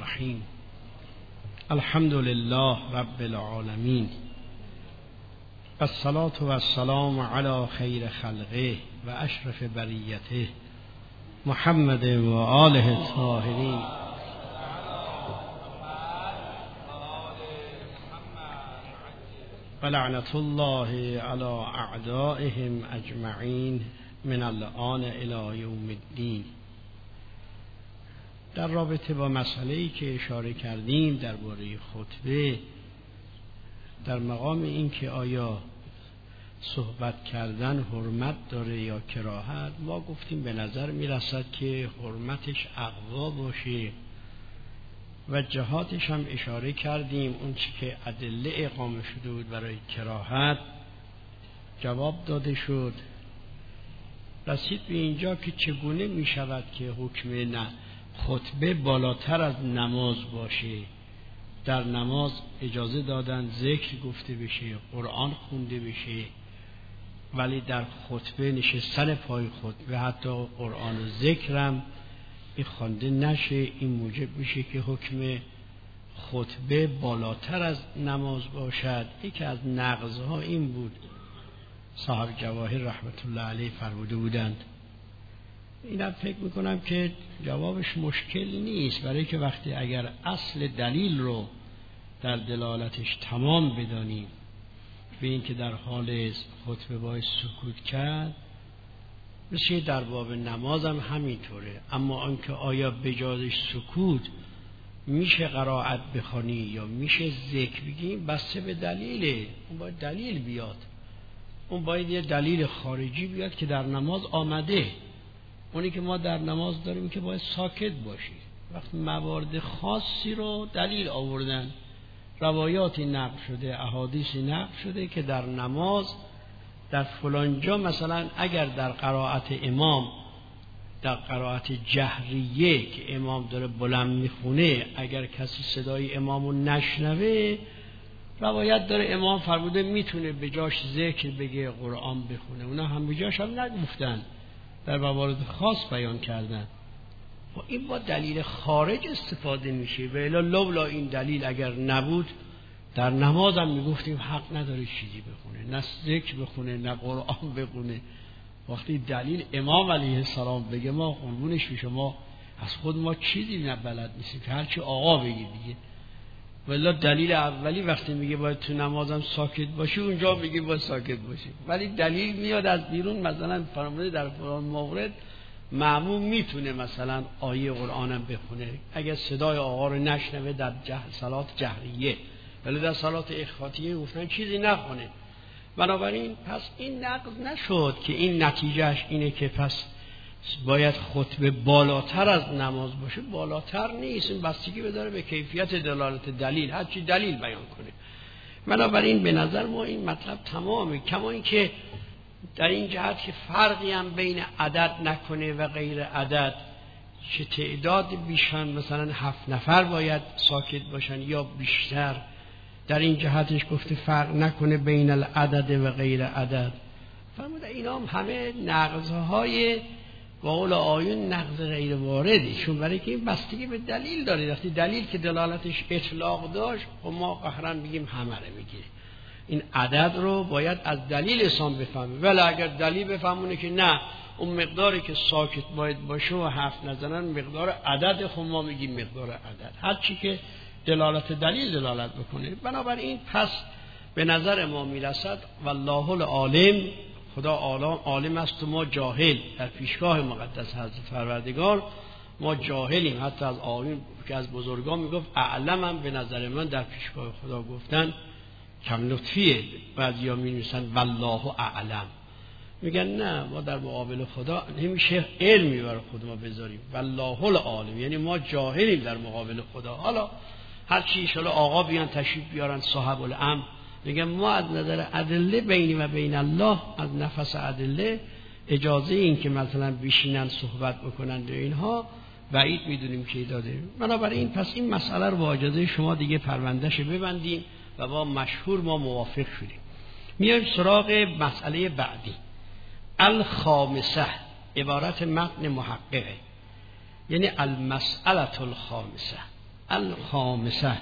الرحیم. الحمد لله رب العالمین و الصلاة و السلام علی خیر خلقه و اشرف بریته محمد و آله الطاهرین. و لعنت الله علی اعدائهم اجمعین من الآن الی یوم الدین. در رابطه با مسئله‌ای که اشاره کردیم درباره خطبه، در مقام این که آیا صحبت کردن حرمت داره یا کراهت، ما گفتیم به نظر میرسد که حرمتش اقوا باشه و جهاتش هم اشاره کردیم. اون چی که ادله اقامه شده بود برای کراهت جواب داده شد. رسید به اینجا که چگونه می شود که حکم خطبه بالاتر از نماز باشه. در نماز اجازه دادن ذکر گفته بشه، قرآن خونده بشه، ولی در خطبه نشستن پای خطبه حتی قرآن و ذکرم خوانده نشه. این موجب میشه که حکم خطبه بالاتر از نماز باشد. یکی از نقضها این بود، صاحب جواهر رحمت الله علیه فرموده بودند. اینم فکر میکنم که جوابش مشکل نیست، برای که وقتی اگر اصل دلیل رو در دلالتش تمام بدانیم، به این که در حال خطبه باید سکوت کرد، مثل در باب نماز هم همینطوره. اما آنکه آیا بجازش سکوت میشه قرائت بخوانی یا میشه ذکر بگیم، بسته به دلیله. اون باید دلیل بیاد، اون باید یه دلیل خارجی بیاد که در نماز آمده. اونی که ما در نماز داریم که باید ساکت باشی. وقتی موارد خاصی رو دلیل آوردن، روایاتی نقل شده، احادیثی نقل شده که در نماز در فلان جا مثلا اگر در قرائت امام، در قرائت جهریه که امام داره بلند میخونه، اگر کسی صدای امامو نشنوه، روایت داره امام فرموده میتونه به جاش ذکر بگه، قرآن بخونه. اونا هم به جاش هم نگفتن، در موارد خاص بیان کردن. و این با دلیل خارج استفاده میشه. و الا لولا این دلیل اگر نبود، در نماز هم میگفتیم حق نداره چیزی بخونه، نه ذکر بخونه نه قرآن بخونه. وقتی دلیل امام علیه السلام بگه، ما قربونش میشه، ما از خود ما چیزی نبلد نیستیم که هرچی آقا بگه دیگه. ولی دلیل اولی وقتی میگه باید تو نمازم ساکت باشی، اونجا میگه باید ساکت باشی. ولی دلیل میاد از بیرون، مثلا فرموده در فلان مورد مأموم میتونه مثلا آیه قرآنم بخونه اگر صدای آقا رو نشنوه در صلات جهریه، ولی در صلات اخفاتیه گفتن چیزی نخونه. بنابراین پس این نقض نشد که این نتیجهش اینه که پس باید خطبه بالاتر از نماز باشه. بالاتر نیست، این بستگی بداره به کیفیت دلالت دلیل، هر چی دلیل بیان کنه. بنابراین به نظر ما این مطلب تمامه. کما این که در این جهت که فرقی هم بین عدد نکنه و غیر عدد، چه تعداد بیشتر، مثلا 7 نفر باید ساکت باشن یا بیشتر، در این جهتش گفته فرق نکنه بین العدد و غیر عدد. فرموده اینا هم همه نقضهای با قول آیون نقض غیر واردی، چون برای که این بستگی به دلیل داره. وقتی دلیل که دلالتش اطلاق داشت، خب ما قهرا بگیم همه رو میگیره. این عدد رو باید از دلیل انسان بفهمه. ولی اگر دلیل بفهمونه که نه، اون مقداری که ساکت باید باشه و حرف نزنن مقدار عدد، خب ما میگیم مقدار عدد، هر چی که دلالت دلیل دلالت بکنه. بنابراین پس به نظر ما میرسد والله العالم، خدا عالم است و ما جاهل. در پیشگاه مقدس حضرت فروردگار ما جاهلیم. حتی از آیون که از بزرگان میگفت اعلمم، به نظر من در پیشگاه خدا گفتن کم لطفیه. بعضیا می‌نویسن والله اعلم، میگن نه، ما در مقابل خدا نمیشه علمی برای خود ما بذاریم. والله العالم یعنی ما جاهلیم در مقابل خدا. حالا هر چی ان شاءالله آقا بیان تشریف بیارن صاحب الامر، میگن ما از نظر ادله بینی و بین الله، از نفس ادله اجازه این که مثلا بشینن صحبت بکنن و اینها بعید میدونیم که داده. بنابراین پس این مسئله رو با اجازه شما دیگه پروندهش ببندیم و با مشهور ما موافق شدیم. میایم سراغ مسئله بعدی. الخامسه عبارت متن محققه، یعنی المسئله الخامسه. الخامسه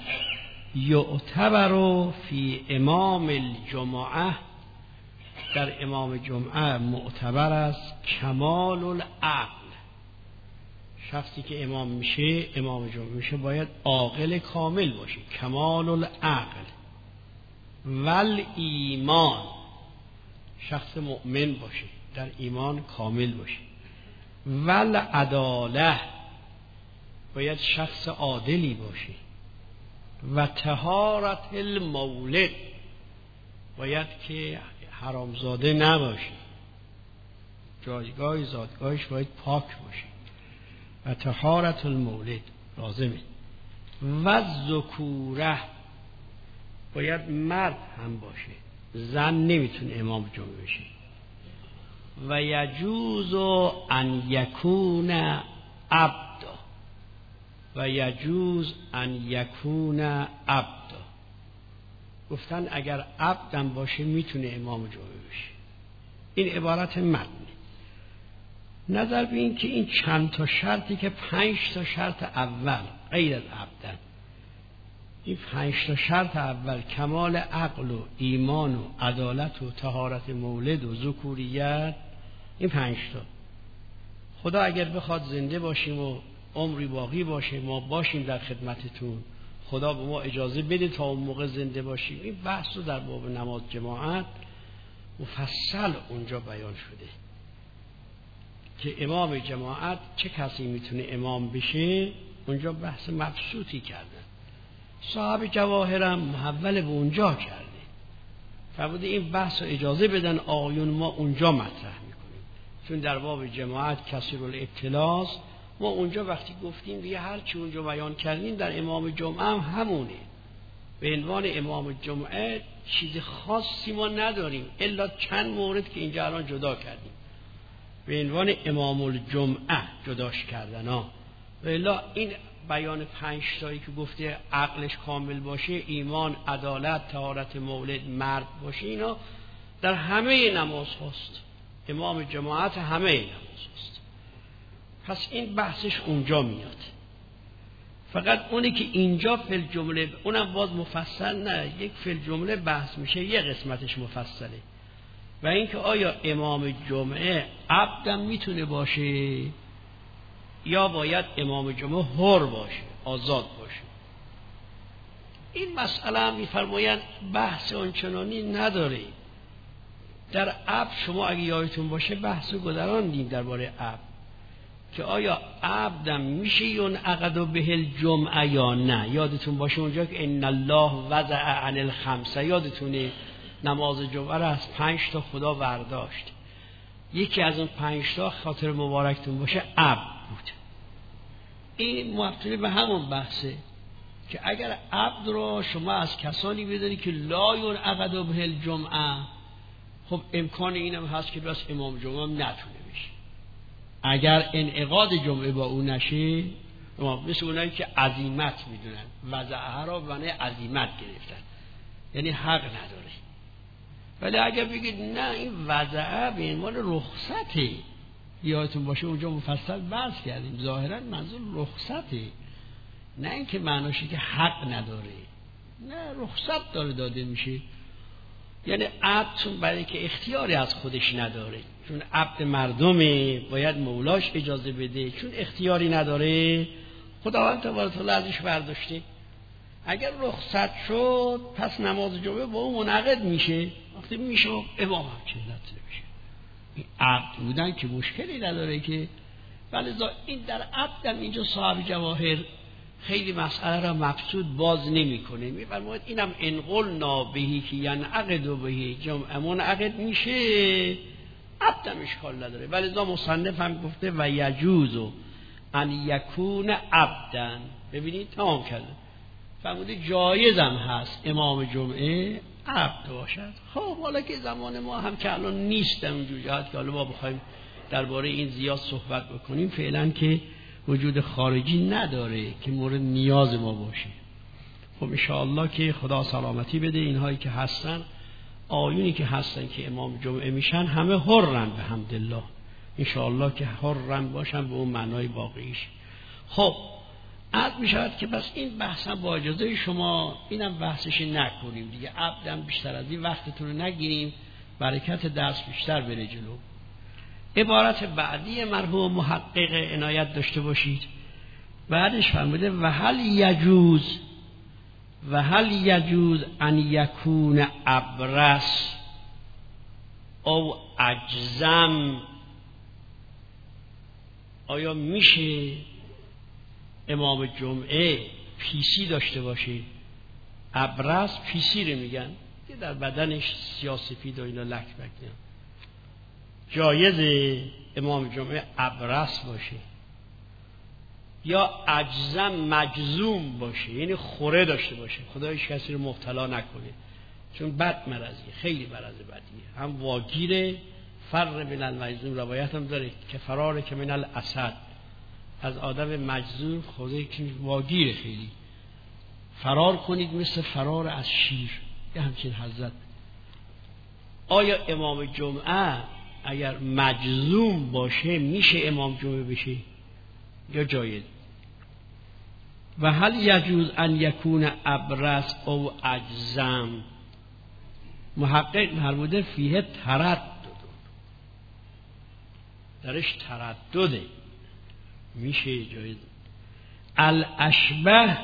یعتبر فی امام الجمعه، در امام جمعه معتبر است کمال العقل. شخصی که امام میشه، امام جمعه میشه، باید عاقل کامل باشه، کمال العقل. ول ایمان، شخص مؤمن باشه، در ایمان کامل باشه. ول عداله، باید شخص عادلی باشه. و طهارت المولد، باید که حرامزاده نباشه، جایگاه زادگاهش باید پاک باشه. و طهارت المولد لازمه. و ذکوره، باید مرد هم باشه، زن نمیتونه امام جمعه بشه. و یجوز ان یکون عبدا، و یجوز ان یکون عبدا، گفتن اگر عبدم باشه میتونه امام جمعه بشه. این عبارت متنه. نظر به این که این چند تا شرطی که 5 تا شرط اول غیر از عبدن، این 5 تا شرط اول کمال عقل و ایمان و عدالت و طهارت مولد و ذکوریت، این 5 تا خدا اگر بخواد زنده باشیم و عمری باقی باشه، ما باشیم در خدمتتون، خدا به ما اجازه بده تا اون موقع زنده باشیم. این بحث رو در باب نماز جماعت مفصل اونجا بیان شده که امام جماعت چه کسی میتونه امام بشه. اونجا بحث مبسوطی کردن، صاحب جواهرم محول به اونجا کرده، فرموده این بحث رو اجازه بدن آقایون، ما اونجا مطرح میکنیم، چون در باب جماعت کثیر الاختلاس، ما اونجا وقتی گفتیم دیگه هر چی اونجا بیان کردیم در امام جمعه هم همونه. به عنوان امام جمعه چیز خاصی ما نداریم الا چند مورد که اینجا الان جدا کردیم، به عنوان امام الجمعه جداش کردن ها. و الا این بیان 5 تایی که گفته عقلش کامل باشه، ایمان، عدالت، طهارت مولد، مرد باشه، اینا در همه نماز هست، امام جماعت همه نماز هست. پس این بحثش اونجا میاد. فقط اونی که اینجا فی الجمله، اونم باز مفصل نه، یک فی الجمله بحث میشه، یه قسمتش مفصله. و اینکه آیا امام جمعه عبدم میتونه باشه یا باید امام جمعه حر باشه، آزاد باشه. این مسئله هم میفرمایند بحث آنچنانی نداره. در عبد شما اگه یادتون باشه بحث گذراندیم درباره عبد که آیا عبدم میشه یون عقد به الجمعه یا نه. یادتون باشه اونجا که ان الله وضع عن الخمسه، یادتونه نماز جمعه را از 5 تا خدا برداشت، یکی از اون 5 تا خاطر مبارکتون باشه عبد بود. این مبتنی به همون بحثه که اگر عبد رو شما از کسانی بدونی که لا ينعقد به الجمعه، خب امکان اینم هست که بس امام جمعه هم نتونه بشه. اگر انعقاد جمعه با اون نشه، مثل اونایی که عزیمت میدونن، وضعها را بنای عزیمت گرفتن، یعنی حق نداره. ولی اگر بگید نه این وضعه به عنوان رخصته، یادتون باشه اونجا مفصل بحث کردیم، ظاهرا منظور رخصته، نه اینکه معناشه که حق نداره، نه رخصت داره داده میشه. یعنی عبد چون برای که اختیاری از خودش نداره، چون عبد مردمه باید مولاش اجازه بده، چون اختیاری نداره خداوند تبارک و تعالی ازش برداشته. اگر رخصت شد پس نماز جمعه با اون منعقد میشه، وقتی میشه امام هم چه نتونه بشه. این عبد بودن که مشکلی نداره که، ولی این در عبدم اینجا صاحب جواهر خیلی مسئله را مبسوط باز نمی کنه. میفرماید اینم انقلنا بهی که ینعقد بهی جمعه منعقد میشه، عبدم اشکال نداره. ولی ذا مصنف هم گفته و یجوز ان یکون عبدن. ببینید تمام کرده، فرموده جایزم هست امام جمعه عبد باشد. خب حالا که زمان ما هم که الان نیست اونجور جهت که حالا ما بخوایم درباره این زیاد صحبت بکنیم، فعلا که وجود خارجی نداره که مورد نیاز ما باشه. خب انشاءالله که خدا سلامتی بده، اینهایی که هستن، آیونی که هستن که امام جمعه میشن همه حرن به حمدالله، انشاءالله که حرن باشن به اون معنای واقعیش. خب عرض می شود که بس این بحث هم با اجازه شما اینم بحثش نکنیم دیگه، عبدم بیشتر از این وقتتون رو نگیریم، برکت درس بیشتر بره جلو. عبارت بعدی مرحوم محقق عنایت داشته باشید، بعدش فرموده و هل یجوز ان یکون ابرص او اجزم، آیا میشه امام جمعه پیسی داشته باشه؟ ابرص پیسی رو میگن که در بدنش سیاه‌سفید و اینا لک بک، جایزه امام جمعه ابرص باشه یا اجزم مجزوم باشه، یعنی خوره داشته باشه، خدا هیچ کسی رو مبتلا نکنه، چون بد مرضیه، خیلی مرض بدیه، هم واگیره، فر من المجزوم روایت هم داره که فراره که من الاسد، از آدم مجزوم خودی که واگیره خیلی فرار کنید مثل فرار از شیر، یه همچین حضرت. آیا امام جمعه اگر مجزوم باشه میشه امام جمعه بشه یا جایز؟ و هل یجوز ان یکون ابرص او اجزم، محقق فرموده فیه تردد، درش تردده، میشه جایز. الاشبه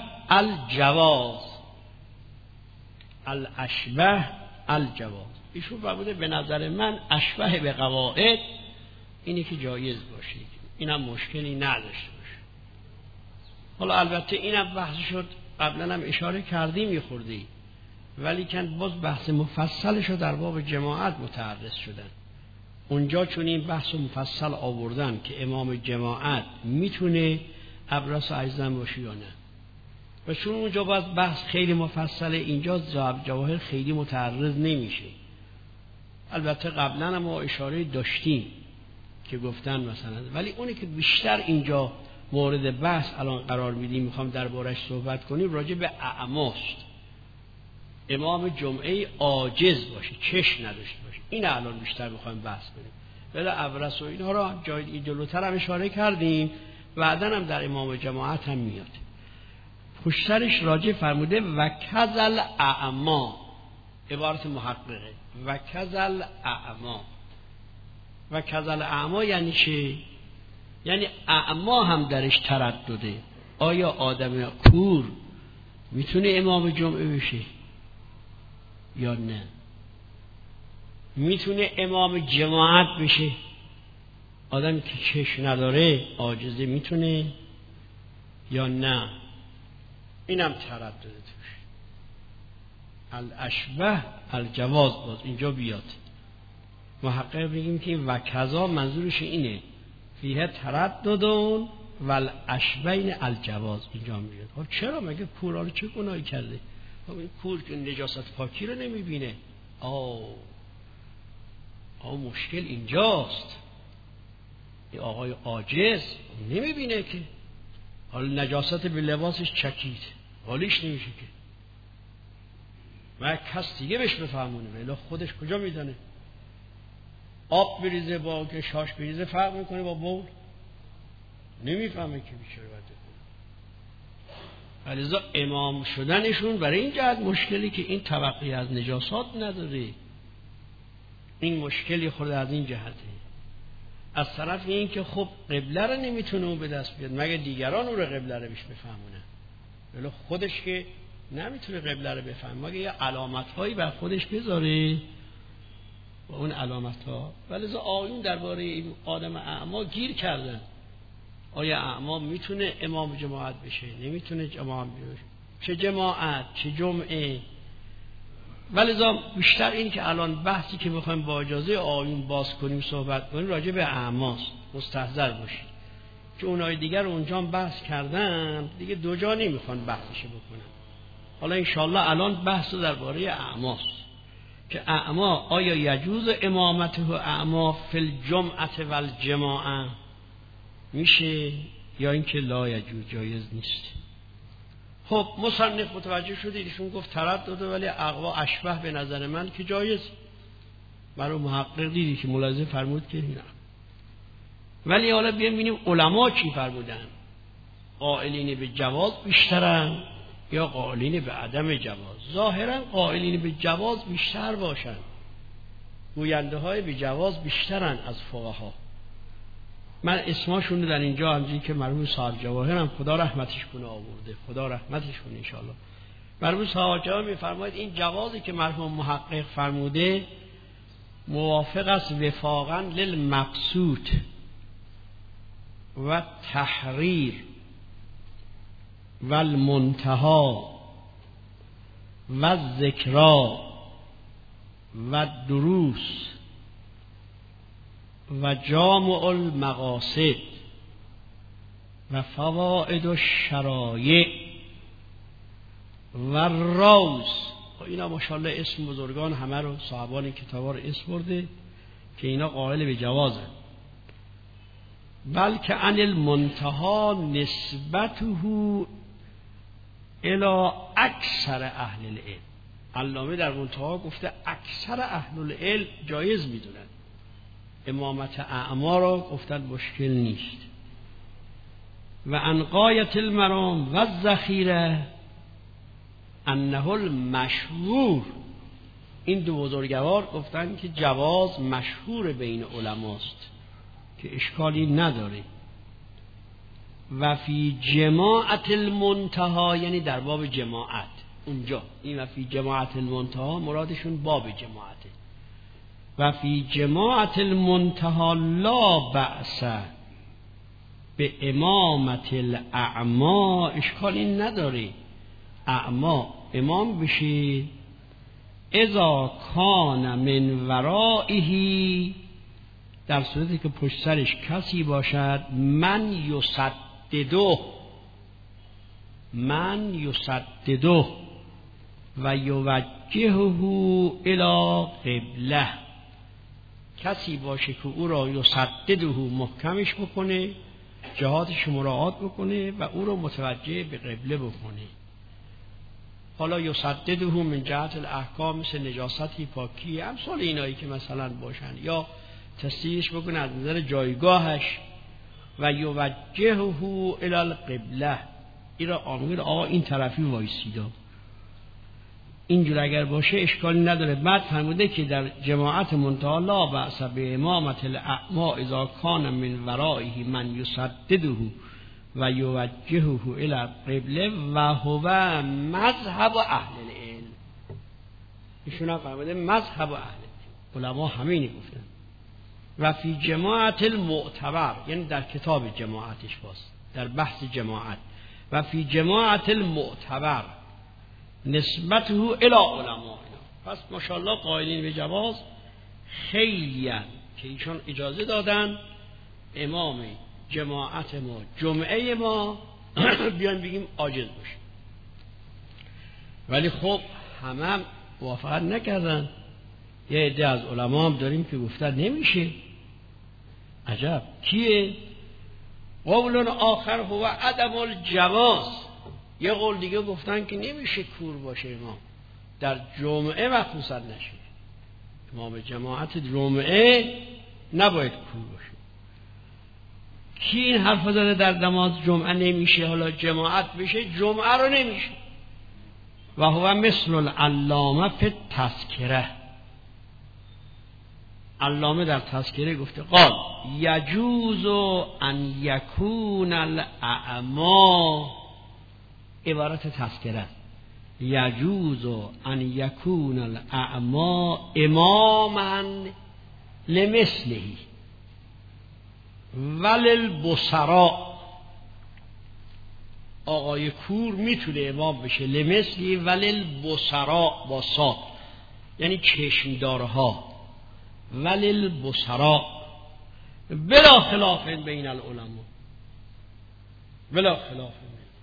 الجواز، ایشون فرموده به نظر من اشبه به قواعد اینه که جایز باشه، اینم مشکلی نداشته باشه. حالا البته اینم بحث شد، قبلا هم اشاره کردیم یه خوردی، ولی کن باز بحث مفصلشو در باب جماعت متعرض شدن، اونجا چون این بحث مفصل آوردن که امام جماعت میتونه ابرص و اجزم باشه یا نه، و چون اونجا باز بحث خیلی مفصله، اینجا جواهر خیلی متعرض نمیشه. البته قبلا هم ما اشاره داشتیم که گفتن مثلا، ولی اونی که بیشتر اینجا مورد بحث الان قرار میدیم، میخوام دربارش صحبت کنیم، راجع به اعماست. امام جمعه عاجز باشه، چشم نداشته باشه، این الان بیشتر میخوایم بحث کنیم. ولی ابرص و اینها را جای جلوتر هم اشاره کردیم، بعدن هم در امام جماعت هم میاد. پشترش راجع فرموده و کذل اعما، عبارت محققه و کذل اعما. و کذل اعما یعنی چه؟ یعنی اعما هم درش تردده، آیا آدم کور میتونه امام جمعه بشه یا نه؟ میتونه امام جماعت بشه؟ آدمی که چشم نداره عاجزه میتونه یا نه؟ اینم تردده توش. الاشبه الجواز باز اینجا بیاد. محقق بگیم که و کذا منظورش اینه فیه ترددون و الاشبین الجواز اینجا میاد. خب چرا؟ مگه کورا رو چه گناهی کرده؟ خب این کور که نجاست پاکی رو نمیبینه. مشکل اینجاست. این آقای عاجز نمیبینه که حالا نجاست به لباسش چکید، حالیش نمیشه که و کس دیگه بهش بفهمونه، ولی خودش کجا میدانه؟ آب بریزه با که شاش بریزه فرق میکنه با بول؟ نمیفهمه که بیچاره باید بکنه. لذا امام شدنشون برای این جهت مشکلی که این طبقه از نجاسات نداره، این مشکلی خورده از این جهته. از طرف این که خب قبله رو نمیتونه اون به دست بیاد مگه دیگران اون رو قبله رو بهش بفهمونه، ولی خودش که نمیتونه قبله رو بفهمه مگه یه علامت هایی بر خودش بذاره و اون علامت ها. ولی آیون درباره این آدم اعما گیر کردن، آیا اعما میتونه امام جماعت بشه؟ نمیتونه جماعت بشه، چه جماعت چه جمعه. ولی بیشتر این که الان بحثی که بخوایم با اجازه آیون باز کنیم صحبت کنیم راجع به اعماست، مستحضر باشید که اونای دیگر اونجا بحث کردن دیگه دو جا نمیخوان بحثش بکنن. حالا انشالله الان بحث درباره اعماست که اعما آیا یجوز امامته و اعما فی الجمعه و الجماعه میشه یا اینکه لا یجوز، جایز نیست. خب مصنف متوجه شدید ایشون گفت تردد ولی اقوا اشبه به نظر من که جایز. برای محقق دیدی که ملاحظه فرمود که نه. ولی حالا بیایم ببینیم علما چی فرمودن. قائلین به جواز بیشترن یا قائلین به عدم جواز؟ ظاهرا قائلین به جواز بیشتر باشن، گوینده های به جواز بیشترن از فقها. من اسماشون در اینجا همجوری که مرحوم صاحب جواهر هم خدا رحمتش کنه آورده، خدا رحمتش کنه انشاءالله. مرحوم صاحب جواهر میفرماید این جوازی که مرحوم محقق فرموده موافق است وفاقا للمقصود و تحریر و المنتها و ذکرا و دروس و جامع المقاصد و فوائد الشرایع و روز. اینا ماشاءالله اسم بزرگان همه رو صاحبان کتابا رو اسم برده که اینا قائل به جوازن. بلکه عن المنتها نسبته الی اکثر اهل العلم. علامه در منتها گفته اکثر اهل العلم جایز میدونن. امامت اعما را گفتن مشکل نیست. و عن غایة المرام و الذخیره انه المشهور. این دو بزرگوار گفتن که جواز مشهور بین علماست که اشکالی نداره. و فی جماعت المنتها، یعنی در باب جماعت اونجا این و فی جماعت المنتها مرادشون باب جماعته. و فی جماعت المنتها لا بأس به امامت الاعما، اشکالی نداره اعما امام بشه اذا کان من ورائه، در صورتی که پشت سرش کسی باشد من یسدده و یوجهه الی قبله، کسی باشه که او را یسدده محکمش بکنه، جهاتش مراعات بکنه و او را متوجه به قبله بکنه. حالا یسدده من جهت الاحکام مثل نجاستی، پاکی، امثال اینایی که مثلا باشن، یا تصدیقش بکنه از نظر جایگاهش. و یوجهه الی القبله، این را آمیر آقا این طرفی وایسیدا، اینجور اگر باشه اشکالی نداره. بعد فرموده که در جماعت منتها لا بأس به امامت الاعما اذا کان من ورائه من یسدده و یوجهه الی القبله و هو مذهب اهل العلم. ایشون هم فرموده مذهب اهل العلم، علما همینی گفتن. و فی جماعت المعتبر، یعنی در کتاب جماعتش باز در بحث جماعت. و فی جماعت المعتبر نسبته الی علماء. پس ماشاءالله قائلین به جواز خیلی که ایشون اجازه دادن امام جماعت ما جمعه ما بیان بگیم عاجز باشه. ولی خب همه موافقت نکردن. یه عده از علما هم داریم که گفتن نمیشه. عجب کیه؟ قول آخر هو عدم الجواز. یه قول دیگه گفتن که نمیشه کور باشه امام در جمعه مخصوصا نشه، امام جماعت جمعه نباید کور باشه. کی این حرف زده در نماز جمعه نمیشه حالا جماعت بشه جمعه رو نمیشه؟ و هو مثل العلامه فی تذکره. علامه در تذکره گفته قال یجوز ان یکون الاعما، عبارت تذکره، یجوز ان یکون الاعما اماما لمثله وللبصراء. آقای کور میتونه امام بشه لمثلی وللبصراء با صاد یعنی چشمدارها، وللبصراء بلا خلاف بین العلماء، بلا خلاف.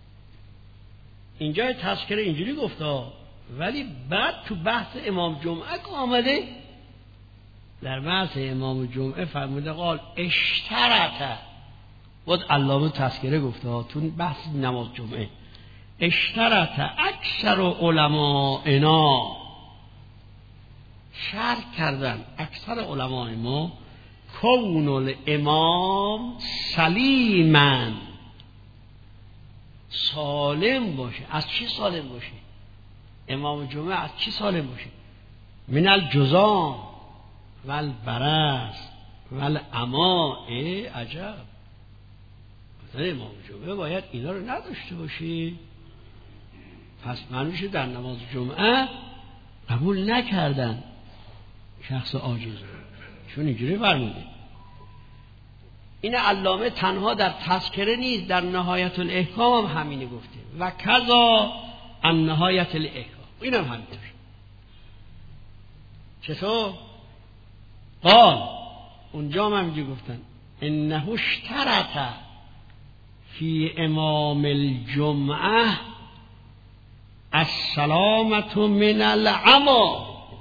اینجا تذکره اینجوری گفته، ولی بعد تو بحث امام جمعه که آمده در بحث امام جمعه فرموده قال اشترطه. بود علامه تذکره گفته تو بحث نماز جمعه اشترطه اکثر علمائنا، شرط کردن اکثر علمای ما کون الامام سلیما، سالم باشه. از چی سالم باشه؟ امام جمعه از چی سالم باشه؟ من الجذام و البرص و العماء. عجب، مثلا امام جمعه باید اینا رو نداشته باشه. پس معنیش در نماز جمعه قبول نکردن شخص عاجز، چون اینجوری فرموده. این علامه تنها در تذکره نیست، در نهایت الاحکام هم همینه گفته و کذا ان نهایت الاحکام، اینم همینطور. چطور؟ قال اونجا هم همینجوری گفتن انه اشترط فی امام الجمعه السلامة من العمی.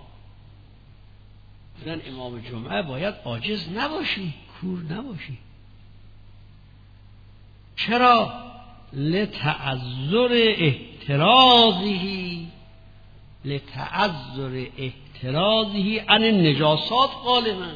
مثلا امام جمعه باید عاجز نباشی، کور نباشی. چرا؟ لتعذر احترازه عن النجاسات غالبا.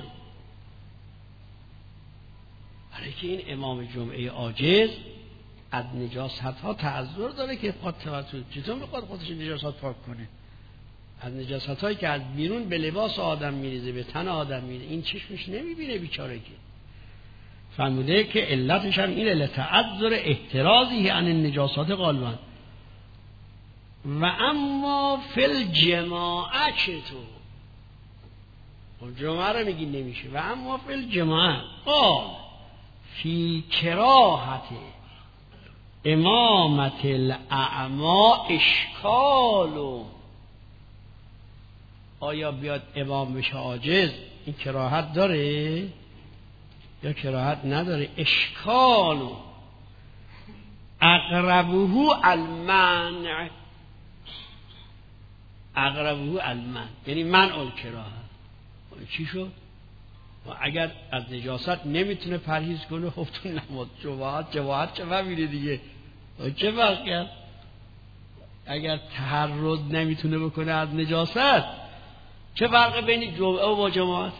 برای که این امام جمعه عاجز از نجاست ها تعذر داره که چطور میخواد خودش نجاست پاک کنه؟ از نجاست هایی که از بیرون به لباس آدم میریزه، به تن آدم میریزه، این چشمش نمیبینه بیچاره. که فرموده که علتش هم اینه، لتعذر احترازی عن النجاسات غالبا. و اما فی الجماعه چطور؟ جمعه رو میگی نمیشه. و اما فی الجماعه قال فی کراهت امامت الاعمی اشکالو. آیا بیاد امام بشه عاجز، این کراهت داره یا کراهت نداره؟ اشکالو اقربه المنع، یعنی منع الکراهه. چی شد؟ و اگر از نجاست نمیتونه پرهیز کنه، خب تو نماز جماعت چه میره دیگه؟ چه فرق کرد؟ اگر تحرز نمیتونه بکنه از نجاست، چه فرق بین جمعه و با جماعت؟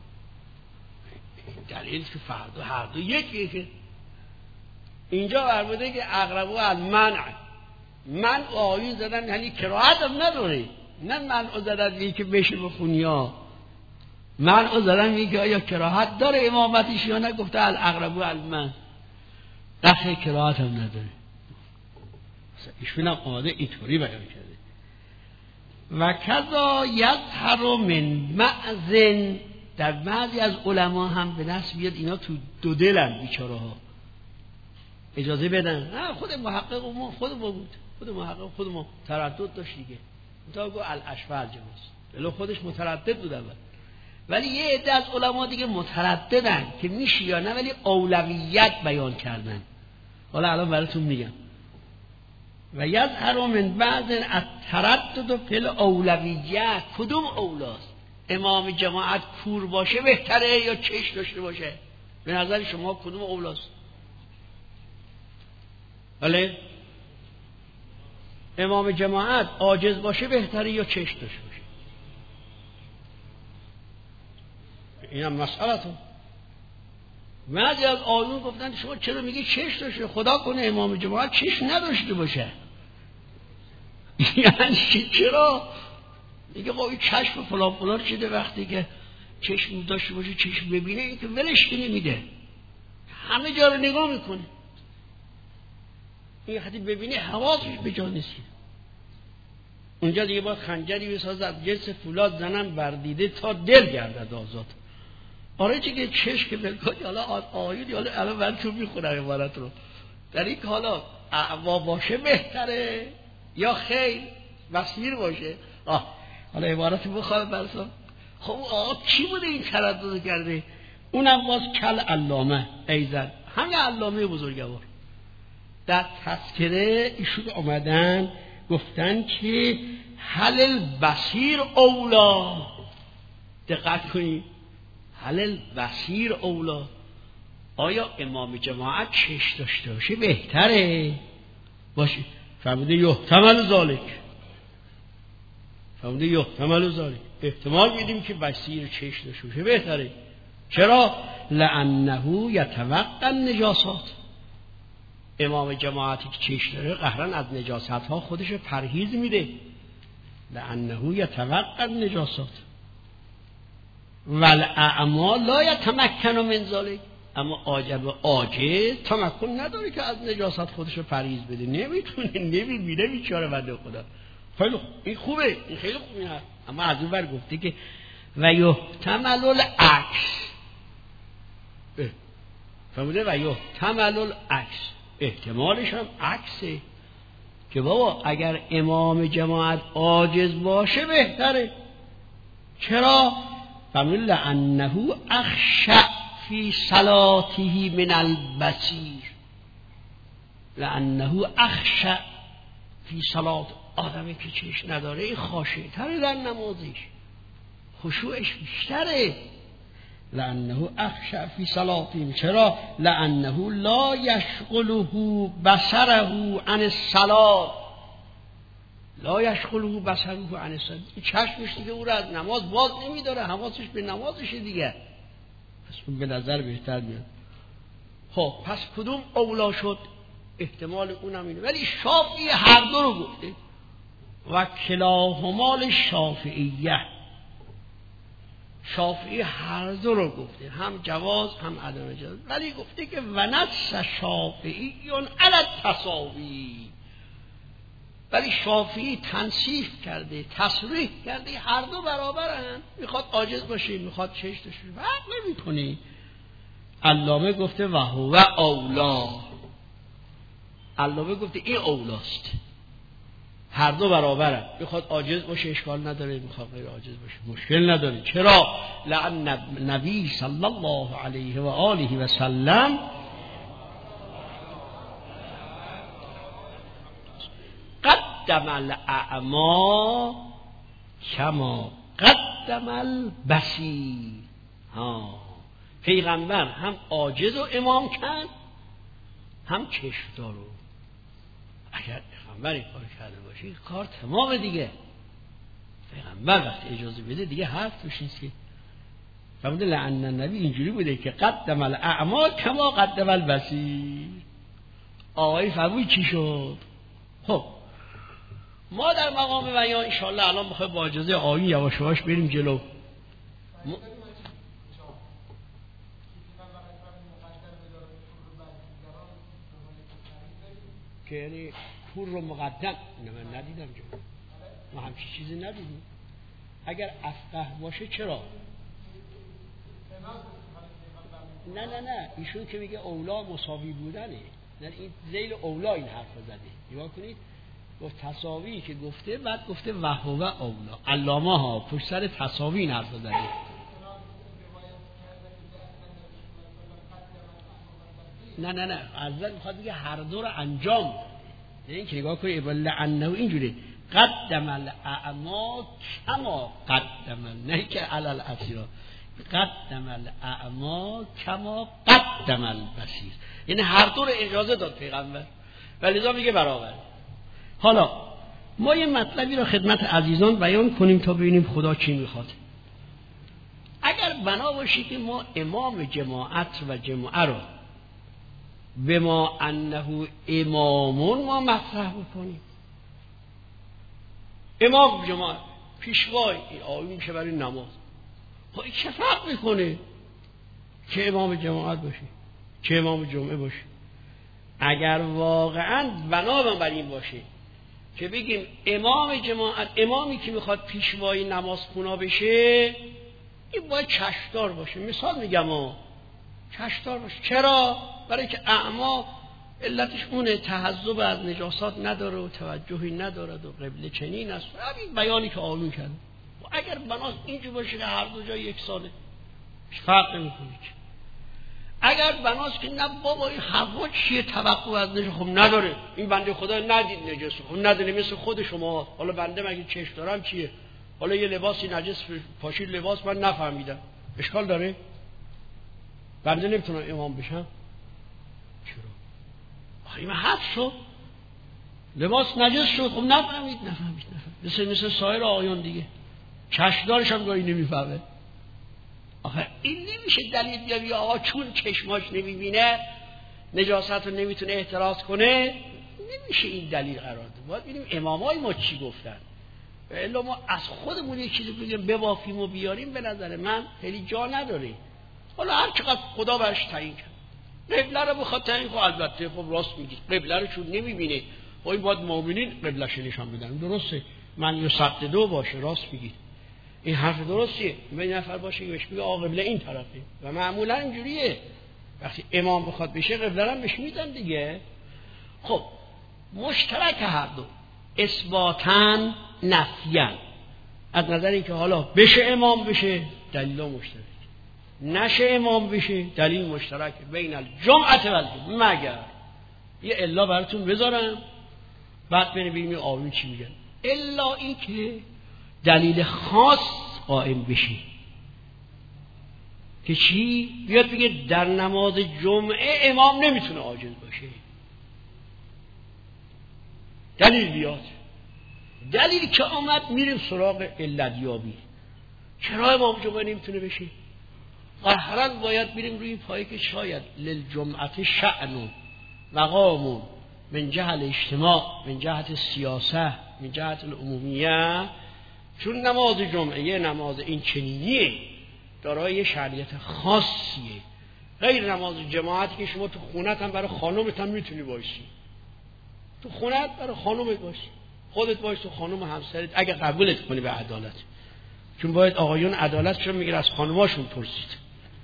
دلیل که فردا هر دو یکیه. که اینجا فرموده که اقربو المنع، من آیین زدن یعنی کراهت هم نداره، نه منع زدن یعنی که بشه بخونی ها، منع زدن یعنی که آیا کراهت داره امامتش یا نه. گفته الاقربو المنع، دخل کراهت هم نداره. ایشون هم آماده اینطوری بیان کرده. و کذا یظهر من معزن، در بعضی از علما هم به دست بیاد اینا تو دو دلن بیچاره ها، اجازه بدن. نه خود محقق ما خود ما بود، خود ما تردد داشت دیگه، تا گفت الاشفع الجواز، ولی خودش متردد بود اول. ولی یه عده از علما دیگه مترددن که میشه یا نه، ولی اولویت بیان کردن. حالا الان براتون میگم. و یظهر من بعض التردد فی الاولویت، کدوم اولاست؟ امام جماعت کور باشه بهتره یا چشم داشته باشه؟ به نظر شما کدوم اولاست؟ بله، امام جماعت عاجز باشه بهتره یا چشم داشته باشه؟ اینم مسئله‌تون. بعضی از آیون گفتن شما چرا میگی چشم داشته؟ خدا کنه امام جماعت چشم نداشته باشه. یعنی چرا؟ میگه خب این چشم فلان فلان شده، وقتی که چشم داشته باشه چشم ببینه، این که ولش که نمیده، همه جا رو نگاه میکنه. این حتی ببینه حواسش به جا نیست. اونجا دیگه باید خنجری بسازه از جنس فولاد زنم بردیده تا دل گردد آزاد. آره چه که چشم که بلکنی، حالا آیدی، حالا الان براتون میخونم عبارت رو. در این حالا اعوا باشه بهتره یا خیر بصیر باشه؟ حالا عبارت بخواه برسان. خب آقا کی بوده این تردد کرده؟ اونم باز کل علامه ایزن، همین علامه بزرگوار. در تذکره ایشون آمدن گفتن که هل البصیر اولا، دقت کنید، هل البصیر اولا، آیا امام جماعت چشم داشته باشه بهتره باشه؟ فرموده یحتمل ذالک، فرموده یحتمل ذالک، احتمال میدیم که بصیر چشم داشته باشه بهتره. چرا؟ لانه یتوقع النجاسات، امام جماعتی که چشم داره قهرن از نجاست ها خودش پرهیز میده، لانه یتوقع النجاسات والاعمى لا یتمکن من ذلک. اما عاجز تمکن نداره که از نجاست خودش پرهیز بده، نمیتونه، نمیبینه بیچاره بنده خدا. خیلی این خوبه، این خیلی خوبه، اما از اون ور گفته که و یحتمل العکس، فهمیده؟ و یحتمل العکس، احتمالش هم عکسه که بابا اگر امام جماعت عاجز باشه بهتره. چرا؟ فهمیده؟ لانه اخشع فی صلاته من البصیر، لانه اخشع فی صلات. آدمی که چشم نداره این خاشع تره در نمازش، خشوعش بیشتره. لانه اخشع فی صلاته. چرا؟ لانه لا یشغله بصره عن الصلاه، لا یشغله بصره عن الصلاه. چشمش دیگه او را از نماز باز نمیداره، حواسش به نمازشه دیگه. پس به نظر بهتر میاد. خب پس کدوم اولا شد؟ احتمال اونم اینه. ولی شافعی هر دو رو گفته و کلاهما للشافعیه. شافعی هر دو رو گفته، هم جواز هم عدم جواز، ولی گفته که و نص شافعی علی التساوی. ولی شافعی تنصیح کرده، تصریح کرده هر دو برابرن، میخواد عاجز باشه میخواد چشم داشته باشه، فرق نمیکنه. علامه گفته و هو اولا، علامه گفته این اولاست، هر دو برابرن، میخواد عاجز باشه اشکال نداره، میخواد غیر عاجز باشه مشکل نداره. چرا؟ لأن نبی صلی الله علیه و آله و سلم قدم الاعمی کما قدم البصیر. پیغمبر هم عاجز و امام کرد هم چشمدار رو. اگر پیغمبر این کار کرده باشه کار تمام دیگه. پیغمبر وقتی اجازه بده دیگه حرف توش نیست که. فرموده لعن النبی اینجوری بوده که قدم الاعمی کما قدم البصیر. آقای فرمود چی شد؟ خب ما در مقام بیان ان شاءالله الان بخوایم با اجازه آیین یواش یواش بریم جلو. که یعنی پور رو مقدم، نه من ندیدم جو، ما همچی چیزی ندیدیم. اگر افقه باشه چرا؟ نه ایشون که میگه اولا مساوی بودنه، نه این ذیل اولا این حرف زده. نگاه کنید گفت تساوی که گفته، بعد گفته و هو اولا. علامه ها پشت سر تساوی این حرف زده. نه عزیزان میخواد بگه هر دو رو انجام، نه اینکه نگاه کنید لعنه اینجوری قدم الاعمی کما قدم، نه که علل اسیرا، قدم الاعمی کما قدم البصیر، یعنی هر دو رو اجازه داد پیغمبر ولی لذا میگه برابر. حالا ما یه مطلبی رو خدمت عزیزان بیان کنیم تا ببینیم خدا چی میخواد. اگر بنا باشی که ما امام جماعت و جماعه رو به ما انه امامون ما مطرح بکنیم، امام جماعت پیشوای آیین میشه برای نماز، خب چه فرق میکنه که امام جماعت باشه چه امام جمعه باشه؟ اگر واقعا بنا بر این باشه که بگیم امام جماعت، امامی که میخواد پیشوای نماز خونا بشه این باید چشمدار باشه. مثال میگم چشمدار باشه. چرا؟ برای که اعما علتش اونه، تحزب از نجاسات نداره و توجهی نداره و قبله چنین است. همین بیانی که آیون کرد. و اگر بناس اینجور باشه که هر دو جای یک ساله فرق نمیکنه. اگر بناس که نه بابا این هوا چیه توقع از نجاست، خب نداره این بنده خدا ندید نجاست، خب نداره مثل خود شما. حالا بنده مگه چشم دارم چیه؟ حالا یه لباسی نجس پاشید لباس من نفهمیدم اشکال داره؟ بنده نمیتونم امام بشم؟ چرا؟ آخه من حد شد لباس نجس شد، خب نفهمید مثل سایر آقایان دیگه، چشمدارش هم گاهی نمیفهمه. آخه این نمیشه دلیل بیاری آقا چون چشماش نمیبینه نجاست رو نمیتونه احتراز کنه، نمیشه این دلیل قرار داد. باید ببینیم امامای ما چی گفتن. الا ما از خودمون یه چیزی بگیم ببافیم و بیاریم، به نظر من خیلی جا نداره. حالا هر چقدر خدا برش تعیین کرد. قبله رو بخواد تعیین کنه، البته خب راست میگید. قبله رو چون نمیبینه، خب این باید مؤمنین قبله‌ش نشان بدن. درسته. من یه سبت دو باشه، راست میگید. این حرف درستیه. به نفر باشه که بهش بگه آقا قبله این طرفه. و معمولا اینجوریه. وقتی امام بخواد بشه قبله رو بهش میدن دیگه. خب مشترک هر دو، اثباتاً نفیاً. از نظر اینکه حالا بشه امام بشه، دلیل مشترک، نشه امام بشه، دلیل مشترک بین الجمعه و الجمعه. مگر یه الا براتون بذارم بعد ببینیم آیون چی میگن. الا این که دلیل خاص قائم بشه که چی؟ بیاد بگه در نماز جمعه امام نمیتونه عاجز باشه. دلیل بیاد. دلیلی که آمد میریم سراغ علتیابی. چرا امام جمعه نمیتونه بشه؟ قهرا باید بریم روی پایی که شاید للجمعه شأن مقام من جهت اجتماع، من جهت سیاسه، من جهت العمومیه. چون نماز جمعه نماز این چنینیه، دارای شرعیت خاصیه، غیر نماز جماعتی که شما تو خونت هم برای خانومت هم میتونی باشی. تو خونت برای خانومت باشی، خودت باش، تو خانوم همسرت اگه قبولت کنی به عدالت. چون باید آقایون عدالتشون میگیره از خانوماشون پرسید.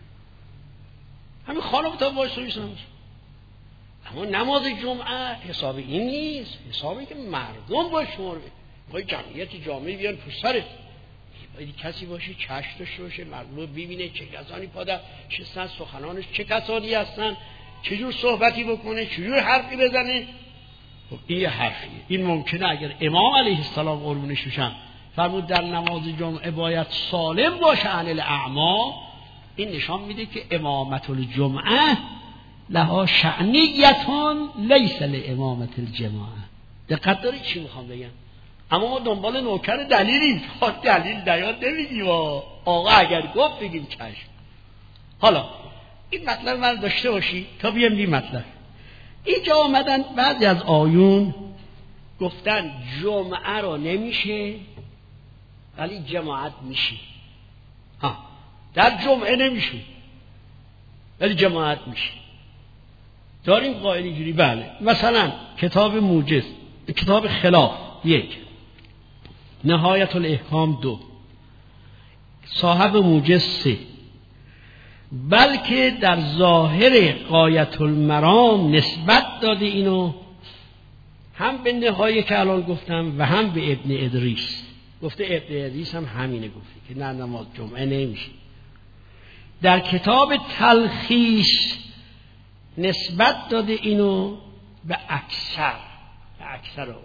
همین خانم تا باش سویسن. اما نماز جمعه حساب این نیست، حسابی که مردم باش شمار باید جمعیت جامعه بیان پشت سرت. باید کسی باشه چشم داشته باشه، مردم ببینه چه کسانی پادر شستن، سخنانش چه کسانی هستن، چجور صحبتی بکنه، چجور حرفی بزنه. خب این یه حرفیه. این ممکنه اگر امام علیه السلام قربونش بشن فرمود در نماز جمعه باید سالم باشه عن الاعما، این نشان میده که امامت الجمعه لها شأنیتون لیس لامامت الجماعه. دقت دارید چی میخوام بگم؟ اما ما دنبال نوکر دلیلیم، دلیل نیاد نمیگیم آقا اگر گفت بگیم چشم. حالا این مطلب من داشته باشی تا بیام این مطلب. اینجا آمدن بعضی از آیون گفتن جمعه رو نمیشه ولی جماعت میشه. در جمعه نمیشه ولی جماعت میشه. داریم قائل اینجوری؟ بله. مثلا کتاب موجز، کتاب خلاف 1، نهایت الاحکام 2، صاحب موجز 3. بلکه در ظاهر غایت المرام نسبت داده اینو هم به نهایه که الان گفتم و هم به ابن ادریس. گفته ابن ادریس هم همینه، گفته که نه نماز جمعه نمیشه. در کتاب تلخیص نسبت داده اینو به اکثر علما.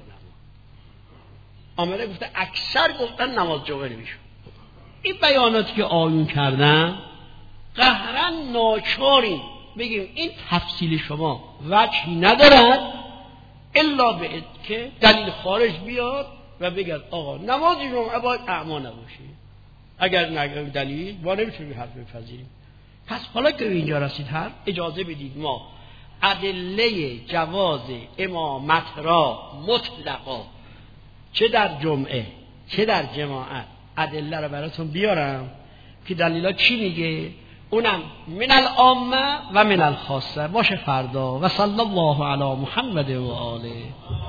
آمده گفته اکثر گفتن نماز جمعه نمیشه. این بیاناتی که آیون کردن قهرا ناچاریم بگیم این تفصیل شما وجهی ندارد الا به که دلیل خارج بیاد و بگه آقا نماز جمعه باید اعما نباشه. اگر نگه دلیل ما نمیتونیم حرف بپذیریم. پس حالا که اینجا رسید هر اجازه بدید ما ادله جواز امامت را مطلقا چه در جمعه چه در جماعت ادله را براتون بیارم که دلیلا چی میگه، اونم من العامه و من الخاصه باشه فردا. و صلی الله علی محمد و آله.